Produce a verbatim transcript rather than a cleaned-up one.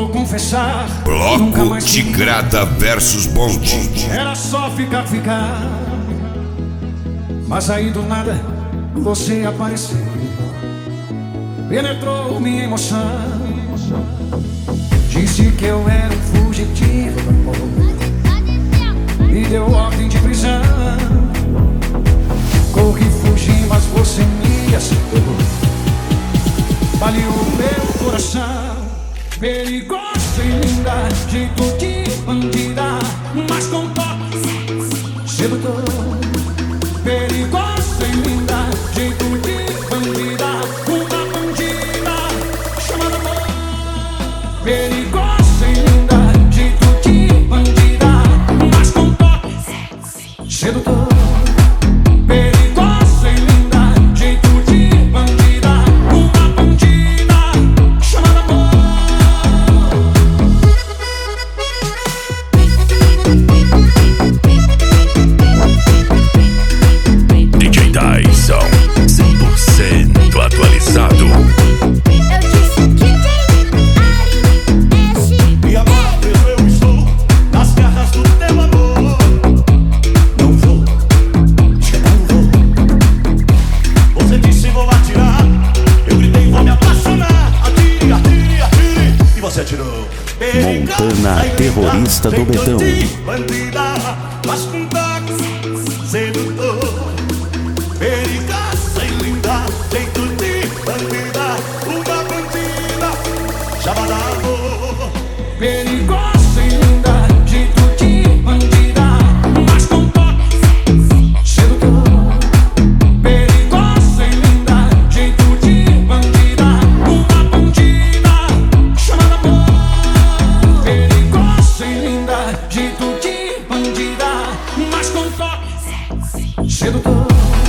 vou confessar. Bloco Tigrada versus Bonde. Era só ficar, ficar. Mas aí do nada você apareceu, penetrou minha emoção. Disse que eu era um fugitivo do amor, me deu ordem de prisão. Corri, fugi, mas você me aceitou. Baleou meu coração. Perigosa e linda, jeito de bandida, mas com toque sedutor. Perigosa e linda, jeito de bandida, uma bandida chamada amor. Perigosa e linda, jeito de bandida, mas com toque sedutor. Perigosa e linda, jeito de bandida, uma bandida chamada amor. D J Tyson, cem por cento atualizado. Eu disse que E agora mesmo eu estou nas garras do teu amor. Não vou, não vou. Você disse vou atirar, eu gritei vou me apaixonar. Atire, atire, atire, e você atirou. Montana, terrorista do Betão. Bandida, mas com toque sedutor. Perigosa e linda, jeito de bandida, uma bandida chamada amor. Perigosa e linda, jeito de bandida, mas com toque sedutor. Perigosa e linda, jeito de bandida, uma bandida chamada amor. Perigosa e linda, jeito de bandida, mas com toque sedutor.